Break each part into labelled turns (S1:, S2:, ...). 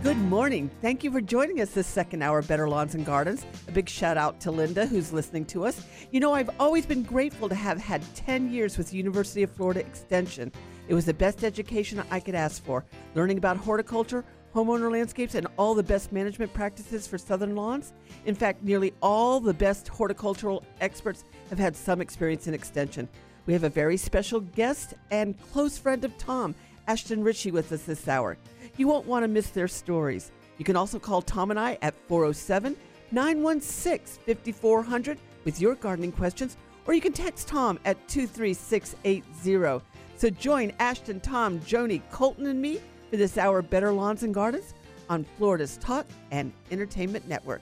S1: Good morning. Thank you for joining us this second hour of Better Lawns and Gardens. A big shout out to Linda, who's listening to us. You know, I've always been grateful to have had 10 years with the University of Florida Extension. It was the best education I could ask for, learning about horticulture, homeowner landscapes, and all the best management practices for southern lawns. In fact, nearly all the best horticultural experts have had some experience in extension. We have a very special guest and close friend of Tom, Ashton Ritchie, with us this hour. You won't want to miss their stories. You can also call Tom and I at 407-916-5400 with your gardening questions, or you can text Tom at 23680. So join Ashton, Tom, Joni, Colton, and me for this hour of Better Lawns and Gardens on Florida's Talk and Entertainment Network.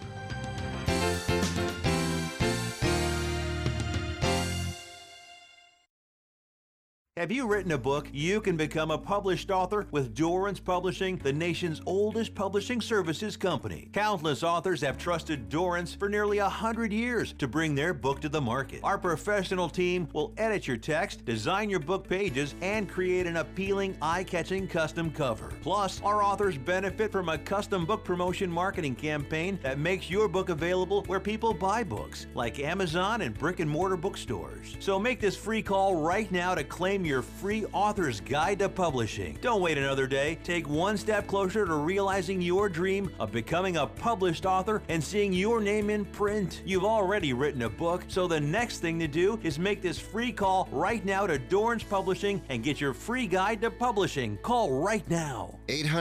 S2: Have you written a book? You can become a published author with Dorrance Publishing, the nation's oldest publishing services company. Countless authors have trusted Dorrance for nearly 100 years to bring their book to the market. Our professional team will edit your text, design your book pages, and create an appealing, eye-catching custom cover. Plus, our authors benefit from a custom book promotion marketing campaign that makes your book available where people buy books, like Amazon and brick-and-mortar bookstores. So make this free call right now to claim your free author's guide to publishing. Don't wait another day. Take one step closer to realizing your dream of becoming a published author and seeing your name in print. You've already written a book, so the next thing to do is make this free call right now to Dorrance Publishing and get your free guide to publishing. Call right now.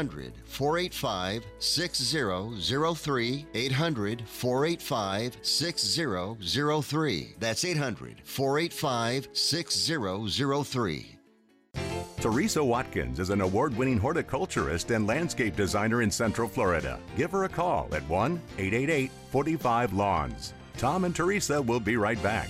S3: 800-485-6003. 800-485-6003. That's 800-485-6003.
S4: Teresa Watkins is an award-winning horticulturist and landscape designer in Central Florida. Give her a call at 1-888-45-LAWNS. Tom and Teresa will be right back.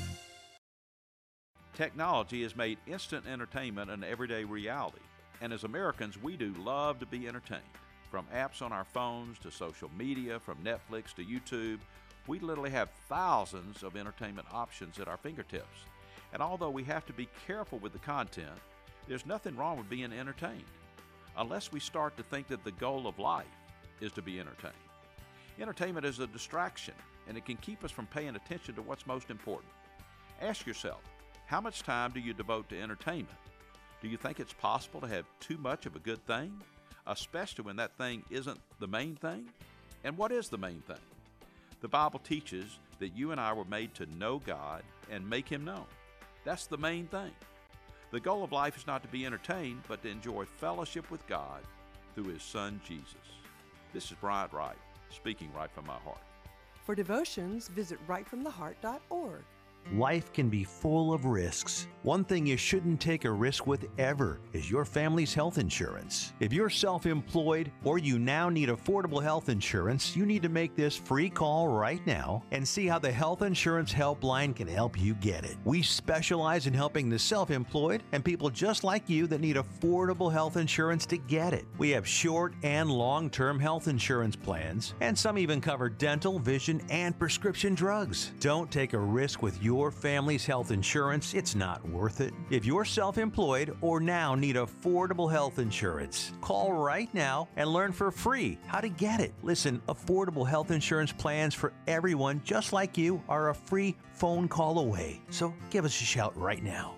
S5: Technology has made instant entertainment an everyday reality. And as Americans, we do love to be entertained. From apps on our phones to social media, from Netflix to YouTube, we literally have thousands of entertainment options at our fingertips. And although we have to be careful with the content, there's nothing wrong with being entertained, unless we start to think that the goal of life is to be entertained. Entertainment is a distraction, and it can keep us from paying attention to what's most important. Ask yourself, how much time do you devote to entertainment? Do you think it's possible to have too much of a good thing, especially when that thing isn't the main thing? And what is the main thing? The Bible teaches that you and I were made to know God and make Him known. That's the main thing. The goal of life is not to be entertained, but to enjoy fellowship with God through His Son, Jesus. This is Bryant Wright, speaking right from my heart.
S6: For devotions, visit rightfromtheheart.org.
S7: Life can be full of risks. One thing you shouldn't take a risk with ever is your family's health insurance. If you're self-employed or you now need affordable health insurance, you need to make this free call right now and see how the Health Insurance Helpline can help you get it. We specialize in helping the self-employed and people just like you that need affordable health insurance to get it. We have short and long-term health insurance plans, and some even cover dental, vision, and prescription drugs. Don't take a risk with your family's health insurance. It's not worth it. If you're self-employed or now need affordable health insurance, call right now and learn for free how to get it. Listen, affordable health insurance plans for everyone just like you are a free phone call away. So give us a shout right now.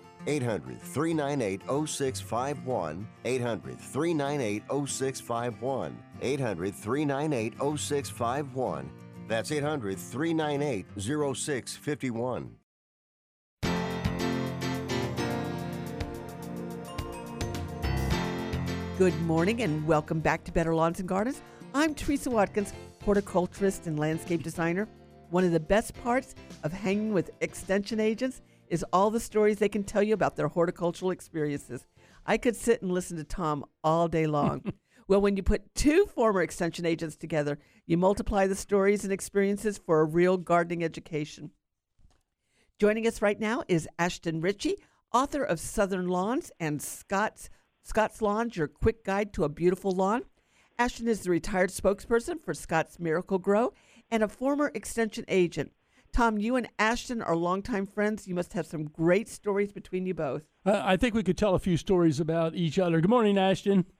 S3: 800-398-0651. 800-398-0651. 800-398-0651. That's 800-398-0651.
S1: Good morning and welcome back to Better Lawns and Gardens. I'm Teresa Watkins, horticulturist and landscape designer. One of the best parts of hanging with extension agents is all the stories they can tell you about their horticultural experiences. I could sit and listen to Tom all day long. Well, when you put two former extension agents together, you multiply the stories and experiences for a real gardening education. Joining us right now is Ashton Ritchie, author of Southern Lawns and Scott's Lawns, Your Quick Guide to a Beautiful Lawn. Ashton is the retired spokesperson for Scott's Miracle-Gro and a former extension agent. Tom, you and Ashton are longtime friends. You must have some great stories between you both.
S8: I think we could tell a few stories about each other. Good morning, Ashton.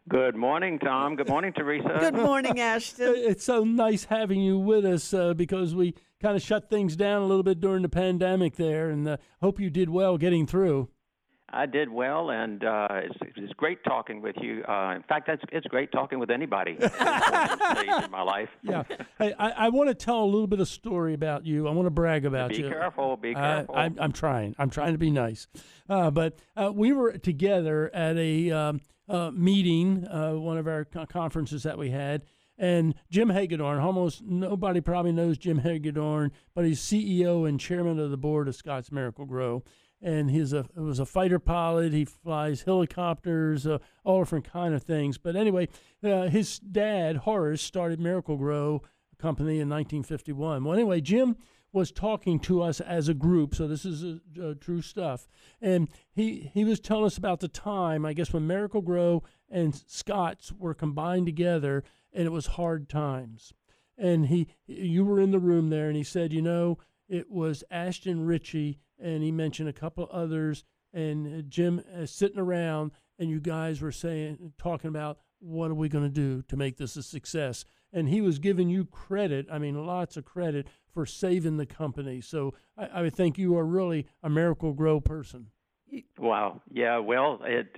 S8: Good morning, Tom. Good morning, Teresa.
S1: Good morning, Ashton.
S9: It's so nice having you with us because we kind of shut things down a little bit during the pandemic there, and hope you did well getting through.
S8: I did well, and it's great talking with you. In fact, it's great talking with anybody at this stage in my life.
S9: Yeah. Hey, I want to tell a little bit of story about you. I want to brag about you.
S8: Be careful. Be careful.
S9: I'm trying. I'm trying to be nice. But we were together at a meeting, one of our conferences that we had, and Jim Hagedorn, almost nobody probably knows Jim Hagedorn, but he's CEO and chairman of the board of Scotts Miracle-Gro. And he was a fighter pilot. He flies helicopters, all different kind of things. But anyway, his dad, Horace, started Miracle-Gro company in 1951. Well, anyway, Jim was talking to us as a group, so this is true stuff. And he was telling us about the time, I guess, when Miracle-Gro and Scotts were combined together, and it was hard times. And you were in the room there, and he said, it was Ashton Ritchie, and he mentioned a couple others, and Jim sitting around, and you guys were talking about what are we going to do to make this a success. And he was giving you credit, lots of credit, for saving the company. So I would think you are really a Miracle-Gro person.
S8: Wow. Yeah, well,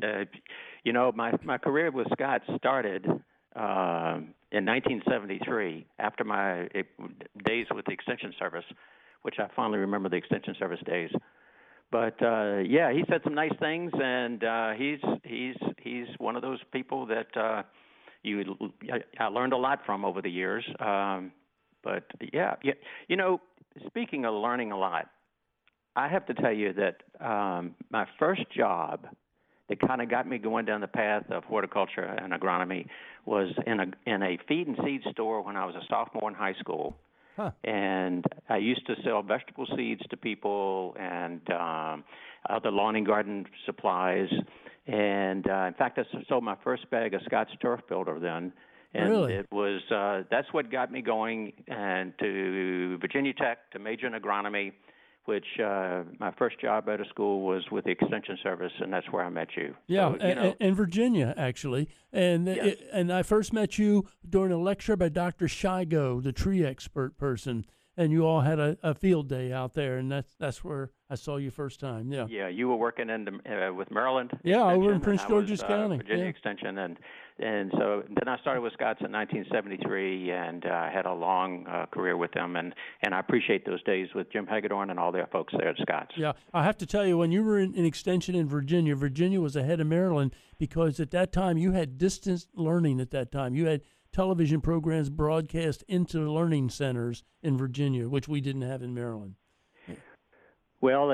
S8: my career with Scotts started in 1973 after my days with the Extension Service, which I fondly remember the Extension Service days. But he said some nice things, and he's one of those people that I learned a lot from over the years. Speaking of learning a lot, I have to tell you that my first job that kind of got me going down the path of horticulture and agronomy was in a feed and seed store when I was a sophomore in high school.
S9: Huh.
S8: And I used to sell vegetable seeds to people and other lawn and garden supplies. And in fact, I sold my first bag of Scotts Turf Builder then. And
S9: really?
S8: It was that's what got me going, and to Virginia Tech to major in agronomy, which my first job out of school was with the Extension Service, and that's where I met you.
S9: Yeah,
S8: So,
S9: in Virginia, actually. And
S8: Yes.
S9: and I first met you during a lecture by Dr. Shigo, the tree expert person, and you all had a field day out there, and that's where I saw you first time. Yeah.
S8: Yeah, you were working with Maryland.
S9: Yeah, over in
S8: Extension,
S9: Prince
S8: and I
S9: George's
S8: was,
S9: County.
S8: Virginia
S9: Yeah.
S8: Extension, and so then I started with Scotts in 1973, and had a long career with them, and I appreciate those days with Jim Hagedorn and all their folks there at Scotts.
S9: Yeah, I have to tell you, when you were in Extension in Virginia, Virginia was ahead of Maryland because at that time you had distance learning. At that time, you had television programs broadcast into learning centers in Virginia, which we didn't have in Maryland.
S8: Well,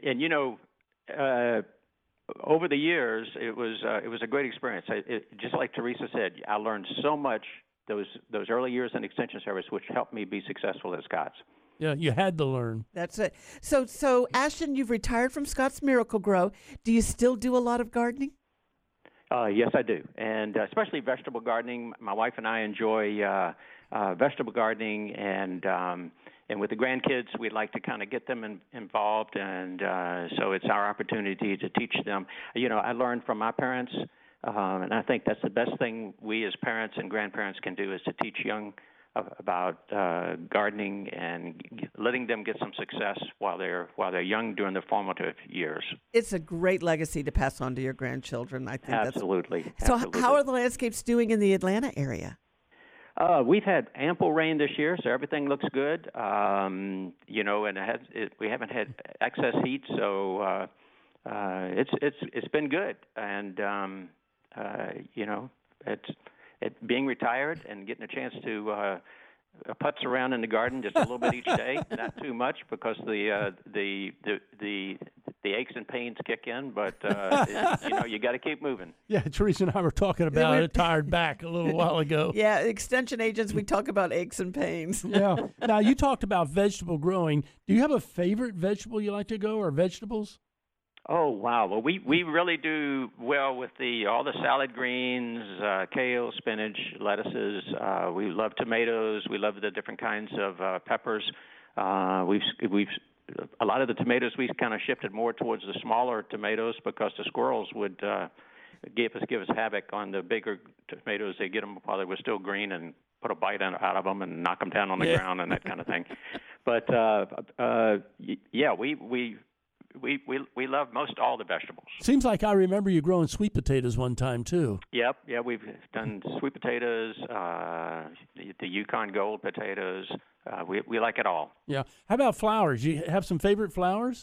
S8: over the years, it was a great experience. Just like Teresa said, I learned so much those early years in Extension Service, which helped me be successful at Scotts.
S9: Yeah, you had to learn.
S1: That's it. So Ashton, you've retired from Scotts Miracle-Gro. Do you still do a lot of gardening?
S8: Yes, I do, and especially vegetable gardening. My wife and I enjoy vegetable gardening, and with the grandkids, we'd like to kind of get them involved, and so it's our opportunity to teach them. I learned from my parents, and I think that's the best thing we as parents and grandparents can do is to teach young about gardening and letting them get some success while they're young during their formative years.
S1: It's a great legacy to pass on to your grandchildren. I think
S8: Absolutely.
S1: So
S8: Absolutely.
S1: how are the landscapes doing in the Atlanta area?
S8: We've had ample rain this year, so everything looks good. And we haven't had excess heat, so it's been good. And it's being retired and getting a chance to putz around in the garden just a little bit each day, not too much because the aches and pains kick in, but you got to keep moving.
S9: Yeah, Teresa and I were talking about a tired back a little while ago.
S1: Yeah, extension agents, we talk about aches and pains.
S9: Yeah. Now, you talked about vegetable growing. Do you have a favorite vegetable you like to grow or vegetables?
S8: Oh, wow. Well, we really do well with all the salad greens, kale, spinach, lettuces. We love tomatoes. We love the different kinds of peppers. We've a lot of the tomatoes we kind of shifted more towards the smaller tomatoes because the squirrels would give us havoc on the bigger tomatoes. They get them while they were still green and put a bite out of them and knock them down on the ground and that kind of thing. But yeah, we love most all the vegetables.
S9: Seems like I remember you growing sweet potatoes one time too.
S8: Yep, yeah, we've done sweet potatoes, the Yukon Gold potatoes. We like it all.
S9: Yeah. How about flowers? You have some favorite flowers?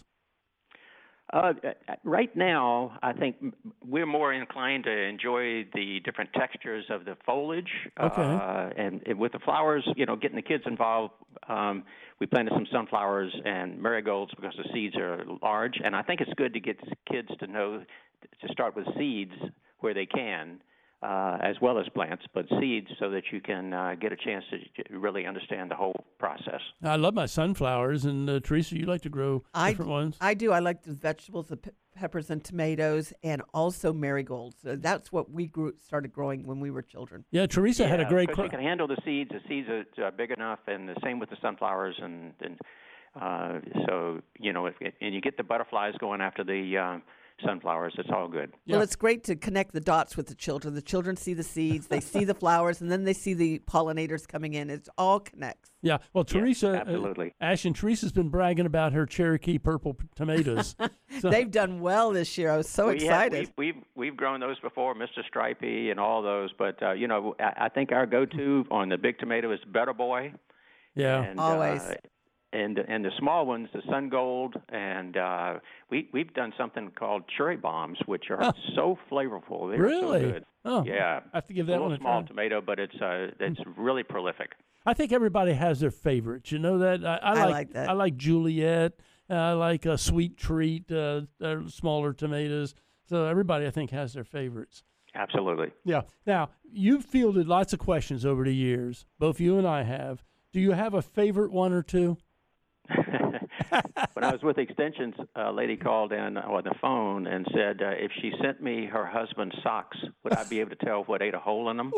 S8: Right now, I think we're more inclined to enjoy the different textures of the foliage.
S9: Okay.
S8: And with the flowers, getting the kids involved, we planted some sunflowers and marigolds because the seeds are large. And I think it's good to get kids to know to start with seeds where they can, as well as plants, but seeds so that you can get a chance to really understand the whole process.
S9: I love my sunflowers, and Teresa, you like to grow different ones.
S1: I do. I like the vegetables, the peppers and tomatoes, and also marigolds. That's what we started growing when we were children.
S9: Yeah, Teresa had a great
S8: crop. You can handle the seeds. The seeds are big enough, and the same with the sunflowers, and so and you get the butterflies going after the sunflowers. It's all good.
S1: Well, it's great to connect the dots with the children. The children see the seeds, they see the flowers, and then they see the pollinators coming in. It all connects.
S9: Yeah. Well, Teresa,
S8: absolutely.
S9: Ash and Teresa's been bragging about her Cherokee purple tomatoes.
S1: So. They've done well this year. I was so excited.
S8: We've grown those before, Mr. Stripey and all those. But I think our go-to on the big tomato is Better Boy.
S9: Yeah,
S8: and,
S1: always.
S8: And the small ones, the Sun Gold, and we've done something called cherry bombs, which are so flavorful. They're
S9: really?
S8: so good.
S9: Oh,
S8: yeah.
S9: I have to give that one a
S8: small
S9: try.
S8: tomato, but it's really prolific.
S9: I think everybody has their favorites. You know that? I like that. I like Juliet. I like a Sweet Treat, smaller tomatoes. So everybody, I think, has their favorites.
S8: Absolutely.
S9: Yeah. Now, you've fielded lots of questions over the years. Both you and I have. Do you have a favorite one or two?
S8: When I was with Extensions, a lady called in on the phone and said, if she sent me her husband's socks, would I be able to tell what ate a hole in them?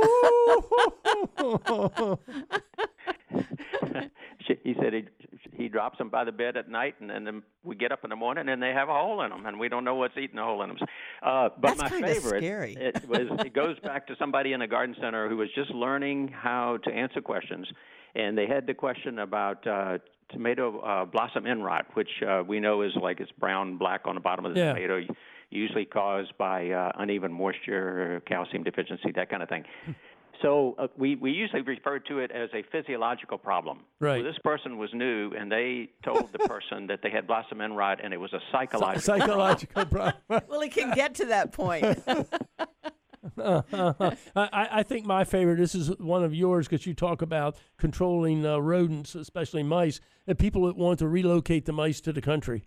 S8: He said he drops them by the bed at night, and then we get up in the morning, and they have a hole in them, and we don't know what's eating a hole in them. But
S1: that's
S8: my favorite,
S1: scary.
S8: It goes back to somebody in a garden center who was just learning how to answer questions, and they had the question about tomato blossom end rot, which we know is like it's brown-black on the bottom of the tomato, usually caused by uneven moisture, calcium deficiency, that kind of thing. So we usually refer to it as a physiological problem.
S9: Right.
S8: So this person was new, and they told the person that they had blossom end rot, and it was a psychological
S9: problem.
S1: Well, it can get to that point.
S9: I think my favorite, this is one of yours because you talk about controlling rodents, especially mice, and people that want to relocate the mice to the country.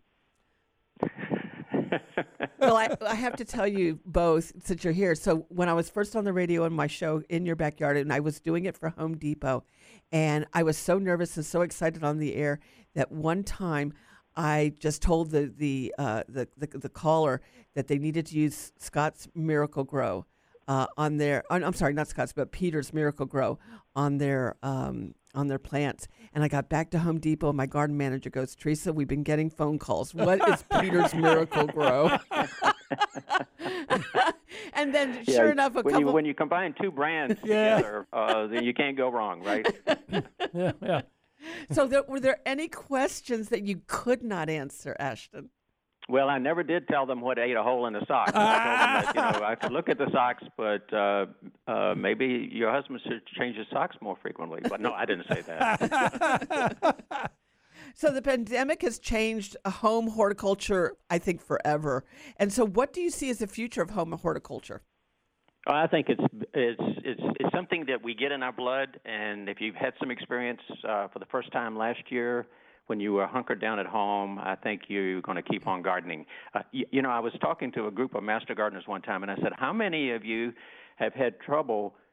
S1: Well, I have to tell you both, since you're here. So when I was first on the radio in my show, In Your Backyard, and I was doing it for Home Depot, and I was so nervous and so excited on the air that one time I just told the caller that they needed to use Scott's Miracle Grow on their. I'm sorry, not Scott's, but Peter's Miracle Grow on their plants. And I got back to Home Depot, and my garden manager goes, Teresa, we've been getting phone calls. What is Peter's Miracle Grow? And then, sure enough,
S8: when you combine two brands together, then you can't go wrong, right?
S9: Yeah.
S8: So
S1: were there any questions that you could not answer, Ashton?
S8: Well, I never did tell them what ate a hole in the sock. I told them that, I could look at the socks, but maybe your husband should change his socks more frequently. But no, I didn't say that.
S1: So the pandemic has changed home horticulture, I think, forever. And so what do you see as the future of home horticulture?
S8: I think it's something that we get in our blood. And if you've had some experience for the first time last year, when you were hunkered down at home, I think you're going to keep on gardening. I was talking to a group of master gardeners one time, and I said, how many of you have had trouble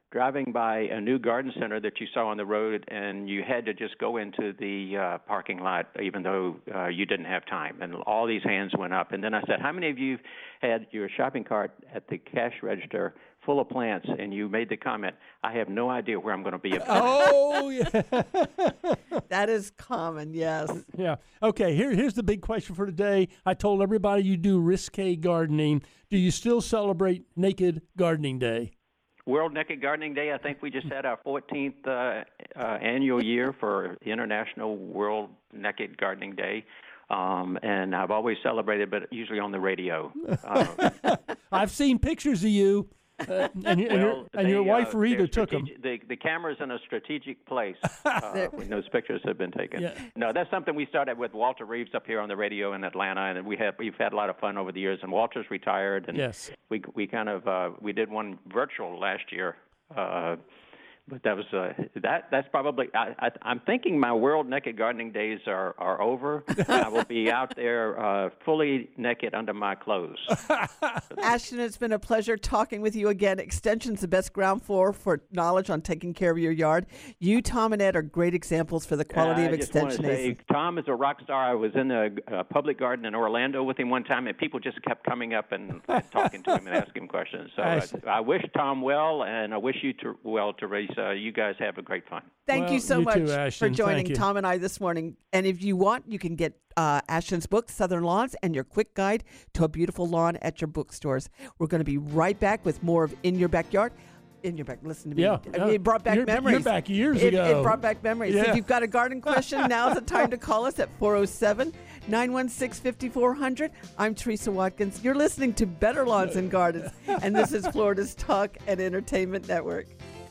S8: driving by a new garden center that you saw on the road, and you had to just go into the parking lot, even though you didn't have time. And all these hands went up. And then I said, how many of you had your shopping cart at the cash register full of plants? And you made the comment, I have no idea where I'm going to be.
S9: Oh, yeah.
S1: That is common, yes.
S9: Yeah. Okay, here's the big question for today. I told everybody you do risque gardening. Do you still celebrate Naked Gardening Day?
S8: World Naked Gardening Day, I think we just had our 14th annual year for the International World Naked Gardening Day. And I've always celebrated, but usually on the radio.
S9: I've seen pictures of you. And your wife Rita took them.
S8: The camera's in a strategic place when those pictures have been taken.
S9: Yeah.
S8: No, that's something we started with Walter Reeves up here on the radio in Atlanta, and we've had a lot of fun over the years. And Walter's retired, and
S9: yes,
S8: we kind of we did one virtual last year. But that was that's probably I'm thinking my World Naked Gardening Days are over. I will be out there fully naked under my clothes.
S1: Ashton, it's been a pleasure talking with you again. Extension's the best ground floor for knowledge on taking care of your yard. You, Tom, and Ed are great examples for the quality of Extension.
S8: I just want to say, Tom is a rock star. I was in a public garden in Orlando with him one time, and people just kept coming up and talking to him and asking him questions. So I wish Tom well, and I wish you well, Teresa. You guys have a great fun.
S1: Thank you so much
S9: too,
S1: for joining Tom and I this morning. And if you want, you can get Ashton's book, Southern Lawns, and your quick guide to a beautiful lawn at your bookstores. We're going to be right back with more of In Your Backyard. In your back, listen to me.
S9: Yeah,
S1: it brought back memories.
S9: You're back years ago.
S1: It brought back memories.
S9: Yeah.
S1: If you've got a garden question, now's the time to call us at 407-916-5400. I'm Teresa Watkins. You're listening to Better Lawns and Gardens, and this is Florida's Talk and Entertainment Network.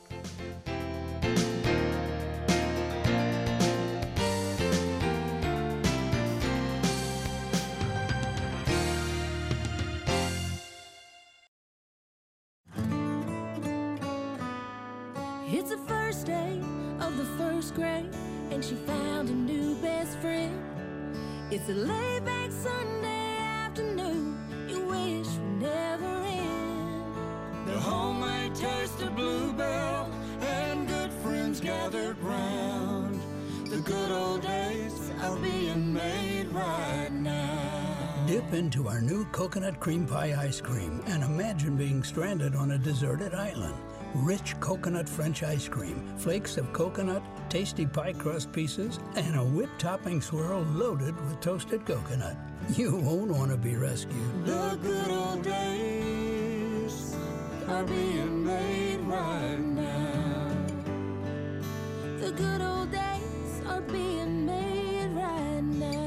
S10: It's the first day of the first grade, and she found a new best friend. It's a laid-back Sunday afternoon you wish would never end.
S11: The homemade taste of Bluebell and good friends gathered round. The good old days are being made right now.
S12: Dip into our new coconut cream pie ice cream and imagine being stranded on a deserted island. Rich coconut French ice cream, flakes of coconut, tasty pie crust pieces, and a whipped topping swirl loaded with toasted coconut. You won't want to be rescued.
S11: The good old days are being made right now.
S10: The good old days are being made right now.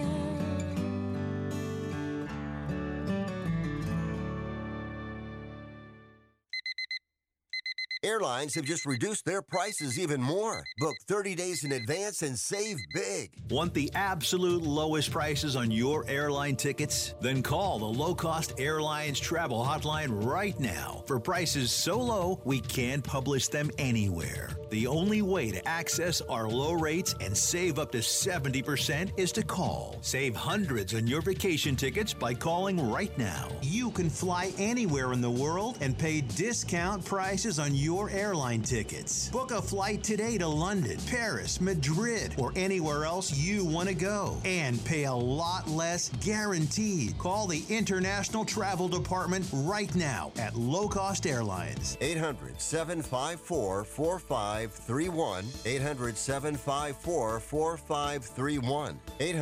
S3: Airlines have just reduced their prices even more. Book 30 days in advance and save big.
S7: Want the absolute lowest prices on your airline tickets? Then call the Low Cost Airlines Travel Hotline right now for prices so low we can't publish them anywhere. The only way to access our low rates and save up to 70% is to call. Save hundreds on your vacation tickets by calling right now. You can fly anywhere in the world and pay discount prices on your airline tickets. Book a flight today to London, Paris, Madrid, or anywhere else you want to go and pay a lot less guaranteed. Call the International Travel Department right now at Low Cost Airlines.
S3: 800-754-4531. 800-754-4531.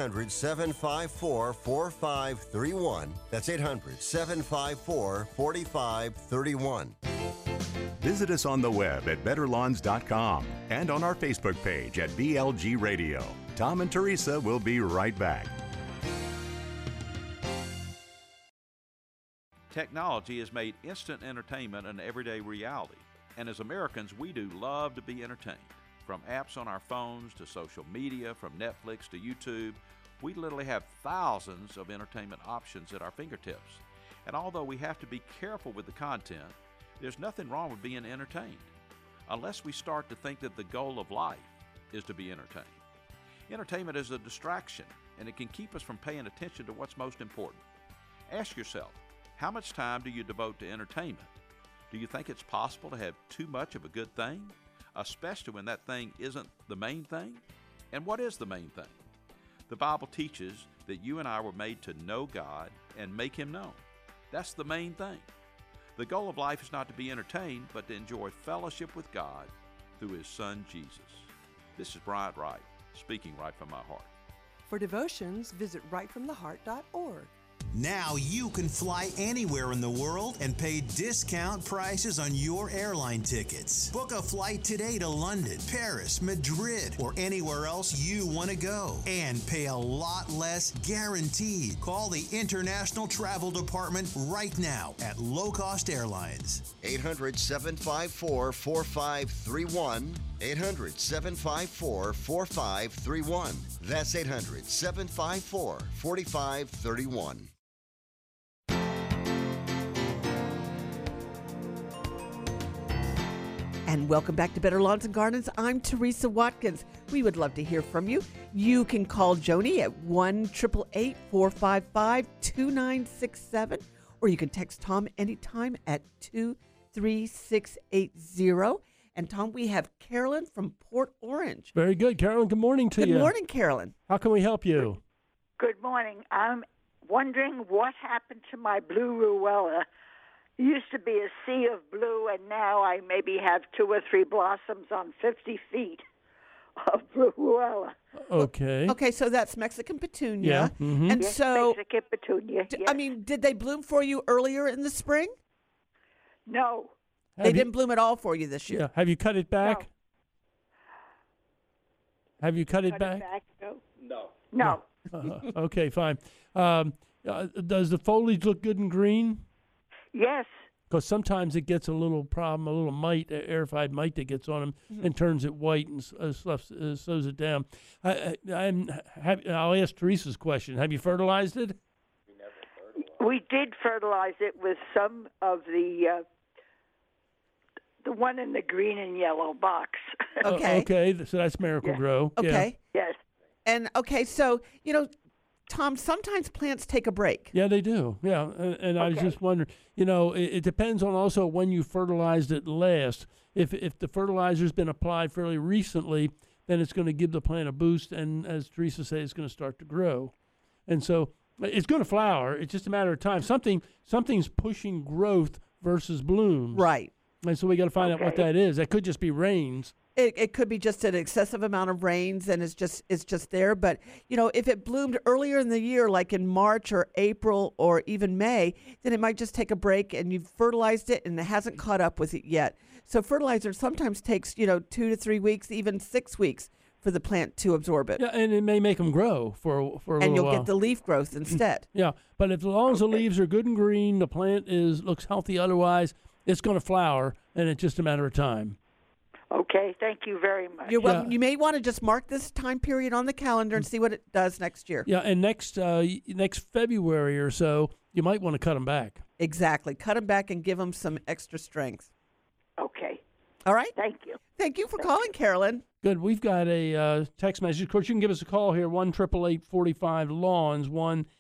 S3: 800-754-4531. That's 800-754-4531.
S4: Visit us on the web at betterlawns.com and on our Facebook page at BLG Radio. Tom and Teresa will be right back.
S5: Technology has made instant entertainment an everyday reality. And as Americans, we do love to be entertained. From apps on our phones to social media, from Netflix to YouTube, we literally have thousands of entertainment options at our fingertips. And although we have to be careful with the content, there's nothing wrong with being entertained, unless we start to think that the goal of life is to be entertained. Entertainment is a distraction, and it can keep us from paying attention to what's most important. Ask yourself, how much time do you devote to entertainment? Do you think it's possible to have too much of a good thing, especially when that thing isn't the main thing? And what is the main thing? The Bible teaches that you and I were made to know God and make Him known. That's the main thing. The goal of life is not to be entertained, but to enjoy fellowship with God through His Son, Jesus. This is Bryant Wright, speaking right from my heart.
S6: For devotions, visit rightfromtheheart.org.
S13: Now you can fly anywhere in the world and pay discount prices on your airline tickets. Book a flight today to London, Paris, Madrid, or anywhere else you want to go and pay a lot less guaranteed. Call the International Travel Department right now at Low Cost Airlines.
S3: 800-754-4531. 800-754-4531. That's 800-754-4531.
S1: And welcome back to Better Lawns and Gardens. I'm Teresa Watkins. We would love to hear from you. You can call Joni at 1-888-455-2967, or you can text Tom anytime at 23680. And Tom, we have Carolyn from Port Orange.
S9: Very good. Carolyn, good morning to you.
S1: Good morning, Carolyn.
S9: How can we help you?
S14: Good morning. I'm wondering what happened to my blue ruella. It used to be a sea of blue, and now I maybe have 2 or 3 blossoms on 50 feet of blue ruella.
S9: Okay.
S1: Okay, so that's Mexican petunia.
S9: Yeah. Mm-hmm.
S1: And
S14: Yes,
S1: so,
S14: Mexican petunia. Yes.
S1: I mean, did they bloom for you earlier in the spring?
S14: No.
S1: They didn't bloom at all for you this year.
S9: Yeah. Have you cut it back? Have you cut it back?
S14: No.
S9: Okay, fine. Does the foliage look good and green?
S14: Yes.
S9: Because sometimes it gets a little problem, a little mite, aerified mite that gets on them and turns it white and slows it down. I'll ask Teresa's question. Have you fertilized it?
S14: We did fertilize it with some of the one in the green and yellow box.
S1: Okay.
S9: Okay, so that's Miracle Grow.
S1: Okay.
S14: Yes.
S1: And, okay, so, Tom, sometimes plants take a break.
S9: Yeah, they do. Yeah, and I was just wondering, it depends on also when you fertilized it last. If the fertilizer's been applied fairly recently, then it's going to give the plant a boost, and as Teresa said, it's going to start to grow. And so it's going to flower. It's just a matter of time. Something's pushing growth versus blooms.
S1: Right.
S9: And so we got to find out what that is. That could just be rains.
S1: It could be just an excessive amount of rains, and it's just there. But if it bloomed earlier in the year, like in March or April or even May, then it might just take a break, and you've fertilized it, and it hasn't caught up with it yet. So fertilizer sometimes takes 2 to 3 weeks, even 6 weeks for the plant to absorb it.
S9: Yeah, and it may make them grow for a little while.
S1: And you'll get the leaf growth instead.
S9: Yeah, but as long as the leaves are good and green, the plant looks healthy otherwise, it's going to flower, and it's just a matter of time.
S14: Okay, thank you very much.
S1: You're welcome. You may want to just mark this time period on the calendar and see what it does next year.
S9: Yeah, and next February or so, you might want to cut them back.
S1: Exactly. Cut them back and give them some extra strength.
S14: Okay.
S1: All right?
S14: Thank you.
S1: Thank you for calling, Carolyn.
S9: Good. We've got a text message. Of course, you can give us a call here, 1-888-45-LAWNS,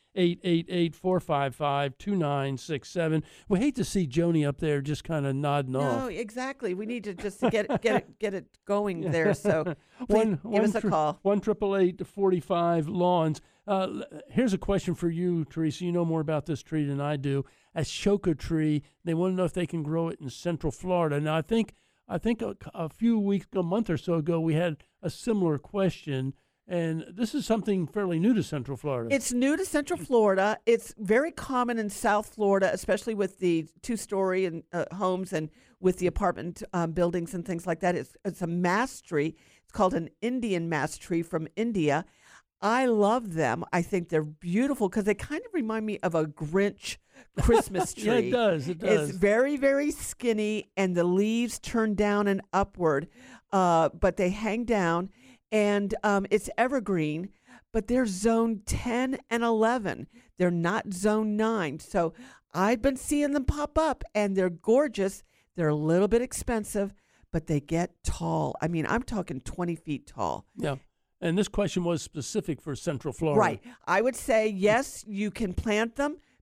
S9: 1-888-455-2967. We hate to see Joni up there just kind of nodding off.
S1: No, exactly. We need to just get it going there. So please give us a call.
S9: 1-888-45-LAWNS. Here's a question for you, Teresa. You know more about this tree than I do. Ashoka tree. They want to know if they can grow it in Central Florida. Now, I think a few weeks, a month or so ago, we had a similar question. And this is something fairly new to Central Florida.
S1: It's new to Central Florida. It's very common in South Florida, especially with the 2-story and homes and with the apartment buildings and things like that. It's a mass tree. It's called an Indian mass tree from India. I love them. I think they're beautiful because they kind of remind me of a Grinch Christmas tree.
S9: Yeah, it does. It does.
S1: It's very, very skinny, and the leaves turn down and upward, but they hang down. And it's evergreen, but they're zone 10 and 11. They're not zone 9. So I've been seeing them pop up, and they're gorgeous. They're a little bit expensive, but they get tall. I mean, I'm talking 20 feet tall.
S9: Yeah. And this question was specific for Central Florida.
S1: Right. I would say, yes, you can plant them,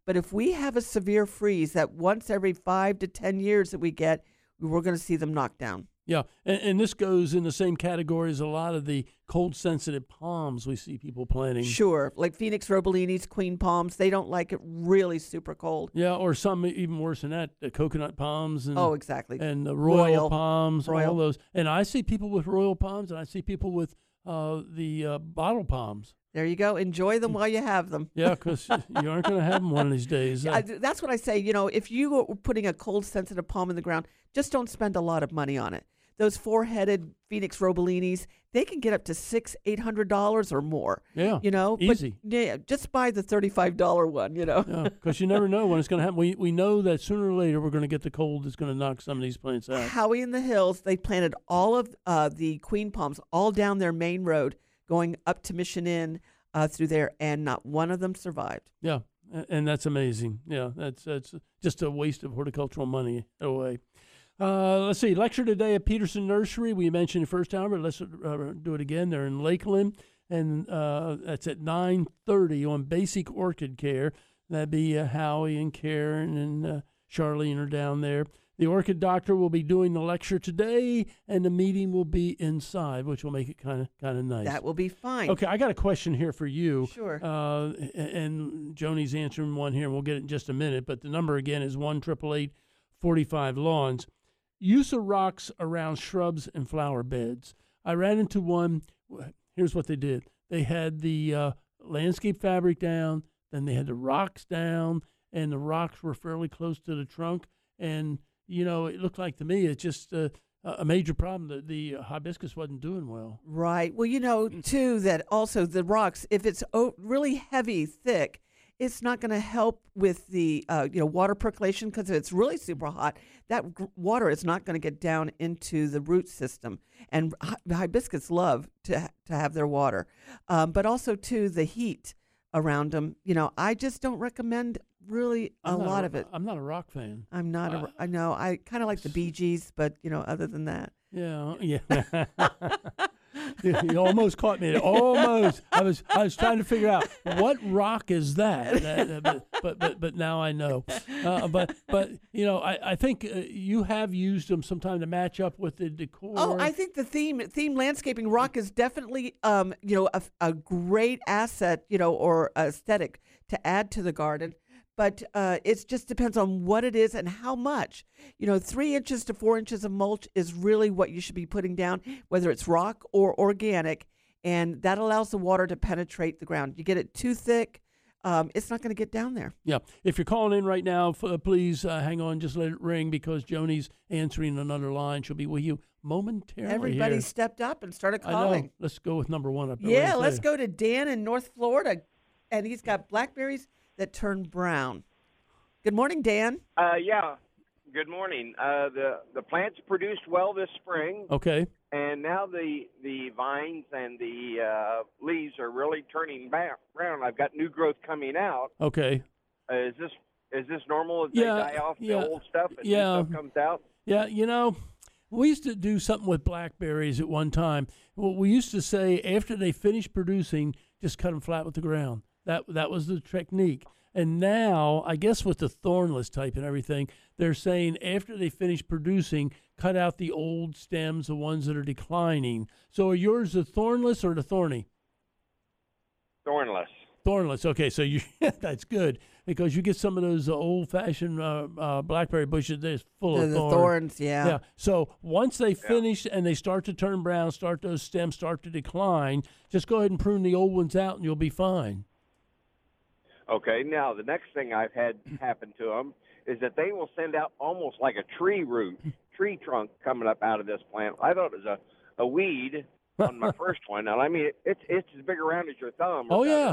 S1: But if we have a severe freeze that once every 5 to 10 years that we get, we're going to see them knocked down.
S9: Yeah, and this goes in the same category as a lot of the cold-sensitive palms we see people planting.
S1: Sure, like Phoenix Robolinis, Queen Palms, they don't like it really super cold.
S9: Yeah, or some even worse than that, the coconut palms. And,
S1: exactly.
S9: And the royal palms,
S1: Royal.
S9: all those. And I see people with royal palms, and I see people with the bottle palms.
S1: There you go. Enjoy them while you have them.
S9: Yeah, because you aren't going to have them one of these days.
S1: That's what I say. If you are putting a cold-sensitive palm in the ground, just don't spend a lot of money on it. Those 4-headed Phoenix Robolinis, they can get up to $600-800 or more.
S9: Yeah,
S1: easy. But, yeah, just buy the $35 one.
S9: Yeah, because you never know when it's going to happen. We know that sooner or later we're going to get the cold that's going to knock some of these plants out.
S1: Howie in the Hills, they planted all of the Queen Palms all down their main road, going up to Mission Inn through there, and not one of them survived.
S9: Yeah, and that's amazing. Yeah, that's just a waste of horticultural money away. Let's see. Lecture today at Peterson Nursery. We mentioned the first time, but let's do it again. They're in Lakeland, and that's at 9:30 on basic orchid care. That'd be Howie and Karen and Charlene are down there. The orchid doctor will be doing the lecture today, and the meeting will be inside, which will make it kind of nice.
S1: That will be fine.
S9: Okay, I got a question here for you.
S1: Sure.
S9: And Joni's answering one here, and we'll get it in just a minute. But the number again is 1-888-45-LAWNS. Use of rocks around shrubs and flower beds. I ran into one. Here's what they did. They had the landscape fabric down, then they had the rocks down, and the rocks were fairly close to the trunk. And, it looked like to me it's just a major problem. The hibiscus wasn't doing well.
S1: Right. Well, too, that also the rocks, if it's really heavy, thick, it's not going to help with the water percolation, because if it's really super hot, that water is not going to get down into the root system. And hibiscus love to have their water, but also too the heat around them. I just don't recommend really a lot of it.
S9: I'm not a rock fan.
S1: I'm not. I know. I kind of like the Bee Gees, but other than that.
S9: Yeah. You almost caught me. Almost. I was trying to figure out what rock is that. But now I know. But I think you have used them sometime to match up with the decor.
S1: Oh, I think the theme landscaping rock is definitely a great asset, or aesthetic to add to the garden. But it just depends on what it is and how much. 3 inches to 4 inches of mulch is really what you should be putting down, whether it's rock or organic, and that allows the water to penetrate the ground. You get it too thick, it's not going to get down there.
S9: Yeah. If you're calling in right now, please hang on, just let it ring, because Joni's answering another line. She'll be with you momentarily.
S1: Everybody
S9: here.
S1: stepped up and started
S9: I
S1: calling.
S9: know. Let's go with number one up there.
S1: Yeah, let's go to Dan in North Florida, and he's got blackberries that turn brown. Good morning, Dan.
S15: Yeah. Good morning. The plants produced well this spring.
S9: Okay.
S15: And now the vines and the leaves are really turning brown. I've got new growth coming out.
S9: Okay.
S15: Is this normal as they die off the old stuff and new stuff comes out?
S9: Yeah, we used to do something with blackberries at one time. Well, we used to say after they finish producing, just cut them flat with the ground. That was the technique. And now, I guess with the thornless type and everything, they're saying after they finish producing, cut out the old stems, the ones that are declining. So are yours the thornless or the thorny?
S15: Thornless.
S9: Thornless. Okay, so that's good, because you get some of those old-fashioned blackberry bushes that's full of
S1: thorns. Yeah.
S9: So once they finish and they start to turn brown, those stems start to decline, just go ahead and prune the old ones out and you'll be fine.
S15: Okay, now the next thing I've had happen to them is that they will send out almost like a tree trunk coming up out of this plant. I thought it was a weed on my first one. Now, I mean, it's as big around as your thumb.
S9: Oh, yeah.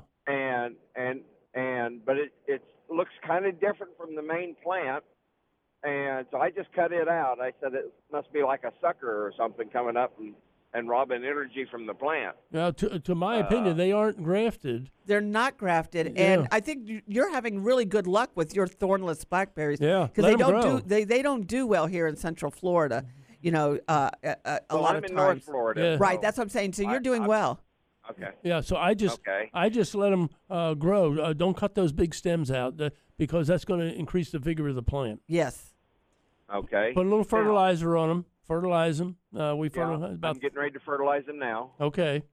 S15: But it looks kind of different from the main plant. And so I just cut it out. I said it must be like a sucker or something coming up and robbing energy from the plant.
S9: Now, to my opinion, they aren't grafted.
S1: They're not grafted, and I think you're having really good luck with your thornless blackberries.
S9: Yeah,
S1: because they don't do well here in Central Florida. A lot of times.
S15: I'm in North Florida.
S1: Right, that's what I'm saying. So you're doing well.
S15: Okay.
S9: Yeah, so I just let them grow. Don't cut those big stems out because that's going to increase the vigor of the plant.
S1: Yes.
S15: Okay.
S9: Put a little fertilizer on them. Fertilize them.
S15: I'm getting ready to fertilize them now.
S9: Okay.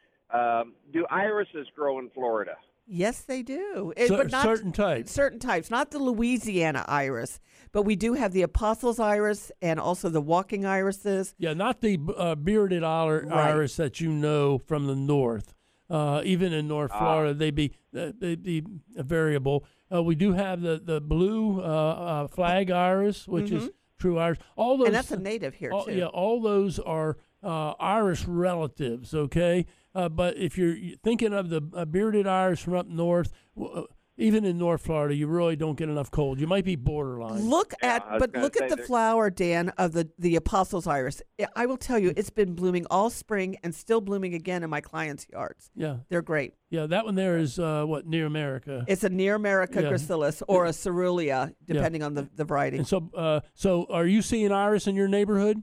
S15: Do irises grow in Florida?
S1: Yes, they do.
S9: But not certain types.
S1: Certain types, not the Louisiana iris, but we do have the Apostles iris and also the walking irises.
S9: Yeah, not the bearded iris that you know from the north. Even in North Florida, they'd be variable. We do have the blue flag iris, which is true iris. All those,
S1: and that's a native here too.
S9: Yeah, all those are iris relatives. Okay, but if you're thinking of the bearded iris from up north, even in North Florida, you really don't get enough cold. You might be borderline.
S1: Look at the flower, Dan, of the Apostles iris. I will tell you, it's been blooming all spring and still blooming again in my clients' yards.
S9: Yeah,
S1: they're great.
S9: Yeah, that one there is Near America.
S1: It's a Near America gracilis or a cerulean, depending on the variety.
S9: And so are you seeing iris in your neighborhood?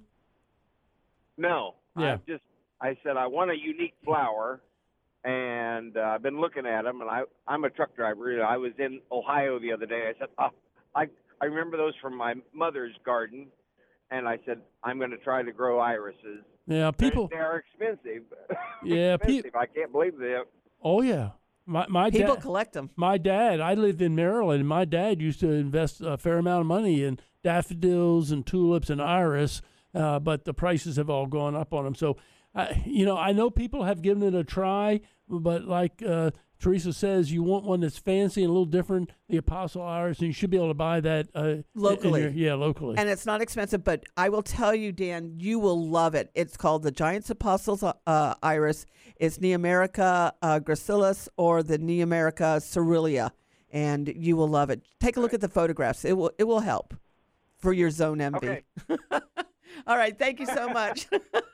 S15: No.
S9: Yeah.
S15: I said I want a unique flower. And I've been looking at them, and I'm a truck driver. I was in Ohio the other day. I said, I remember those from my mother's garden, and I said, I'm going to try to grow irises.
S9: Yeah, people.
S15: They are expensive.
S9: Yeah,
S15: expensive. I can't believe that.
S9: Oh yeah, my
S1: people
S9: dad,
S1: collect them.
S9: My dad. I lived in Maryland. And my dad used to invest a fair amount of money in daffodils and tulips and iris, but the prices have all gone up on them. So. I know people have given it a try, but like Teresa says, you want one that's fancy and a little different, the Apostle iris, and you should be able to buy that
S1: locally.
S9: Locally.
S1: And it's not expensive, but I will tell you, Dan, you will love it. It's called the Giants Apostles iris. It's Near America gracilis or the Near America cerulean, and you will love it. Take a look at the photographs. It will help for your zone envy.
S15: Okay.
S1: All right. Thank you so much.